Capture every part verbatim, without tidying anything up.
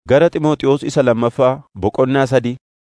Gara Xiimotewos isa lammaffaa boqonnaa sadii.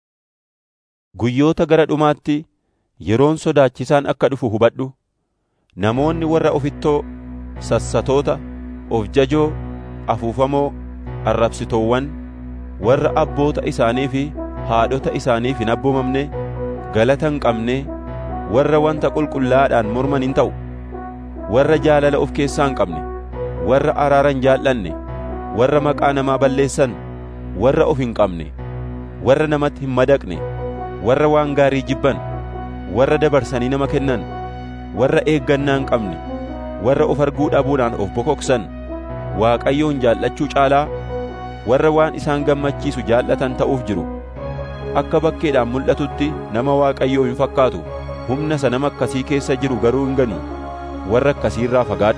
Guyyoota gara dhumaatti yeroon sodaachisaan akka dhufu hubadhu. Namoonni warra ofittoo, sassatoota, of jajoo, afuufamoo, arrabsitoowwan, warra abboota isaanii fi haadhota isaaniif hin abboomamne, galata hin qabne, warra wanta qulqullaa'aadhaan morman hin ta'u, warra jaalala of keessaa hin qabne, warra araara hin jaallanne, warra maqaa namaa balleessan, warra of hin qabne, warra namatti hin madaqne, warra waan gaarii jibban, warra dabarsanii nama kennan, warra eeggannaa hin qabne, warra of arguu dhabuudhaan of bokoksan, Waaqayyoon jaallachuu caalaa warra waan isaan gammachiisu jaallatan ta'uuf jiru. Akka bakkeedhaan mul'atutti nama Waaqayyoo hin fakkaatu, humna isa nama akkasii keessa jiru garuu hin ganu. Warra akkasii irraa fagaadhu.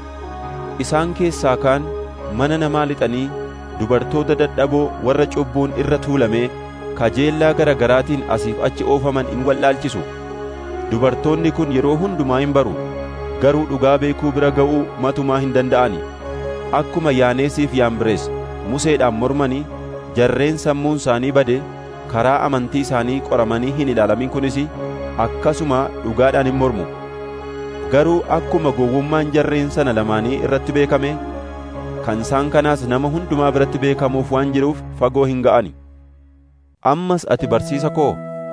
Isaan keessaa kaan mana namaa lixanii dubartoota dadhaboo warra cubbuun irra tuulamee kajeellaa gara garaatiin asiif achi oofaman in wallaalchisu. Dubartoonni kun yeroo hundumaa hin baru, garuu dhugaa beekuu bira ga'uu matumaa hin danda'ani. Akkuma Yaaneesiif Yaambirees Museedhaan mormanii jarreen sammuun isaanii bade karaa amantii isaanii qoramanii hin ilaalamin kunis akkasuma dhugaadhaan hin mormu. Garuu akkuma gowwummaan jarreen sana lamaanii irratti beekame, kan isaan kanaas nama hundumaa biratti beekamuuf waan jiruuf fagoo hin ga'ani. Ammas ati barsiisa koo,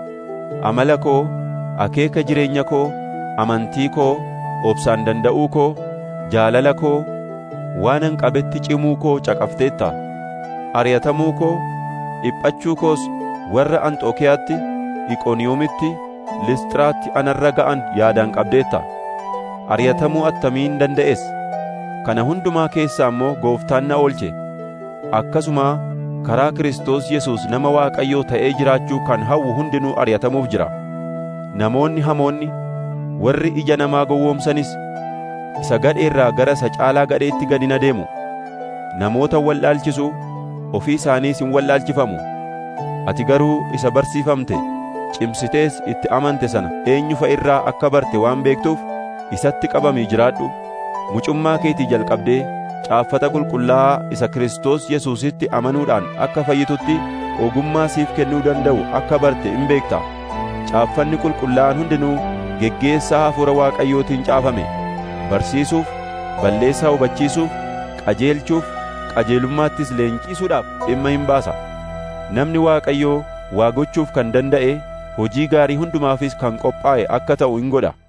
amala koo, akeeka jireenya koo, amantii koo, obsaan danda'uu koo, jaalala koo, waanan qabetti cimuu koo caqafteetta. Ari'atamuu koo, dhiphachuu koos warra Anxookiyaatti, Iqooniyoomitti, Lisxiraatti anarra ga'an yaadaan qabdeetta. Ari'atamuu attamiin danda'es? Kana hundumaa keessaa immoo Gooftaan na oolche. Akkasuma karaa Kiristoos Yesuus nama Waaqayyoo ta'ee jiraachuu kan hawwu hundinuu ari'atamuuf jira. Namoonni hamoonni, warri ija namaa gowwoomsanis isa gadheerraa gara isa caalaa gadheetti gadi na deemu. Namoota wallaalchisu ofii isaaniis hin wallaalchifamu. Ati garuu isa barsiifamte, cimsitees itti amante sana eenyu fa'a irraa akka barte waan beektuuf isatti qabamii jiraadhu. Mucummaa keetii jalqabdee caaffata qulqullaa'aa isa Kiristoos Yesuusitti amanuudhaan akka fayyitutti ogummaa siif kennuu danda'u akka barte hin beekta. Caaffanni qulqullaa'aan hundinuu geggeessaa Hafuura Waaqayyootiin caafame. Barsiisuuf, balleessaa hubachiisuuf, qajeelchuuf, qajeelummaattis leenjisuudhaaf dhimma hin baasa. Namni Waaqayyoo waa gochuuf kan danda'e, hojii gaarii hundumaafis kan qophaa'e akka ta'u hin godha.